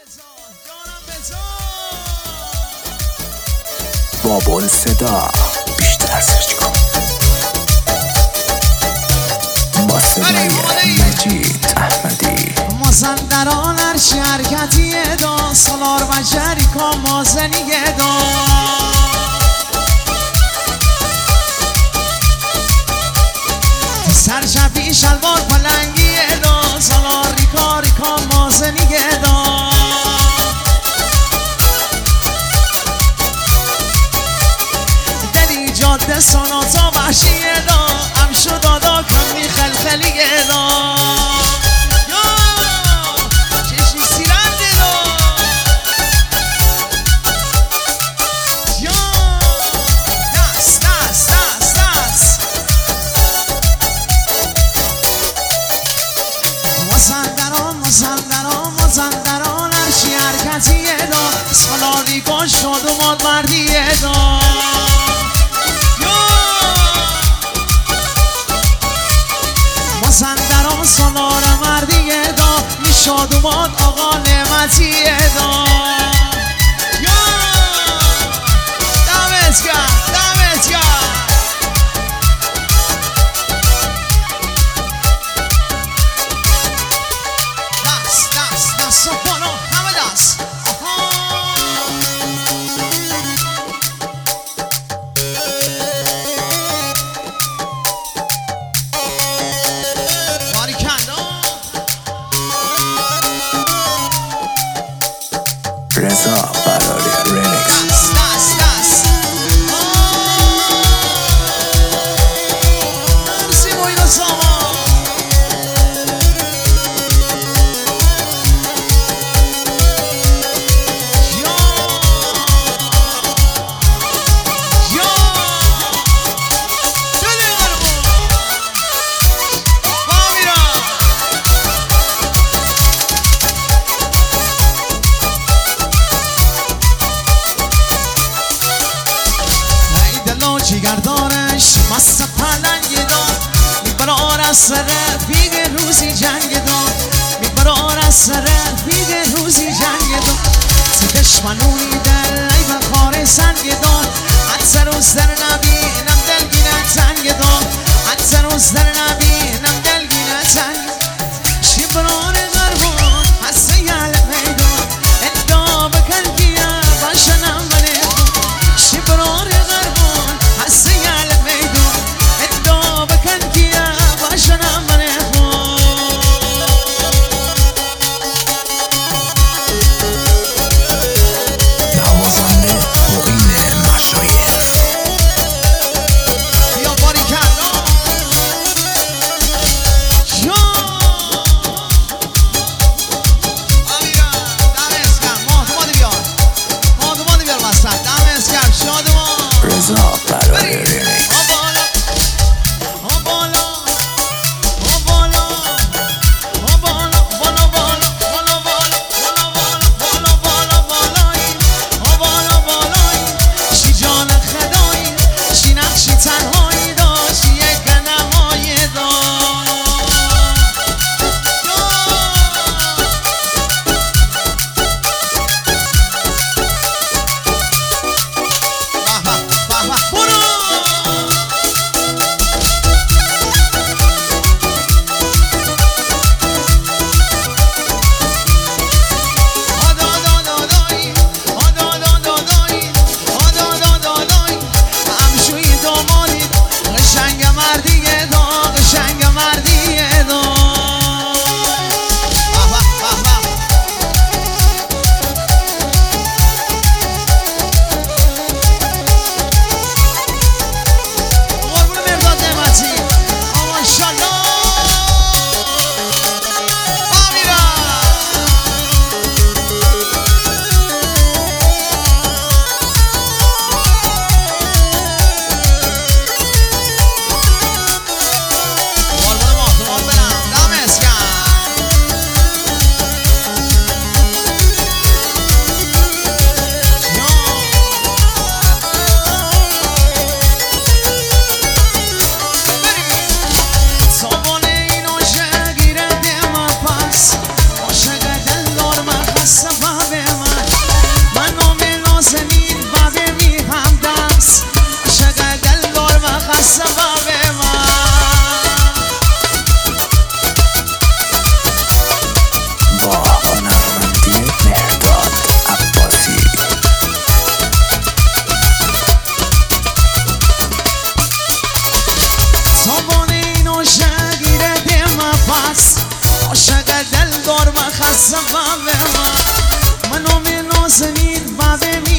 بابل صدا بیشتر سرچ کن. با صدای مجید احمدی. مازندران هر شرکتی دا سالار و جریکا مازنی دا سرشفی شلوار پلنگی دا سالار ریکا ریکا مازنی دا دلی جاده ساناتا وحشی دا امشو دادا کمی خلخلی دا مازندران هرشی حرکتیه دا سالاری کن شد و ماد مردیه دا مازندران سالار مردیه دا میشاد و ماد آقا نعمتیه دا دمت گرد دمت گرد رضا براری ریمیکس. جیگردارش مست پلنگ دار میبرار از سر بیگ روزی جنگ دار میبرار از سر بیگ روزی جنگ دار سی دشمنونی در لیب خار سنگ دار حد روز در نبینم دلگینه تنگ دار حد روز در نبینم دلگینه تنگ شبران غربان هسته یل میدان ادعا بکن کیا باشنم منه شبران غربان هسته یل میدان ادعا بکن کیا باشنم منه نوازنده معین مشایر. یا باری کلا سبب ما منو می نازنین بابه می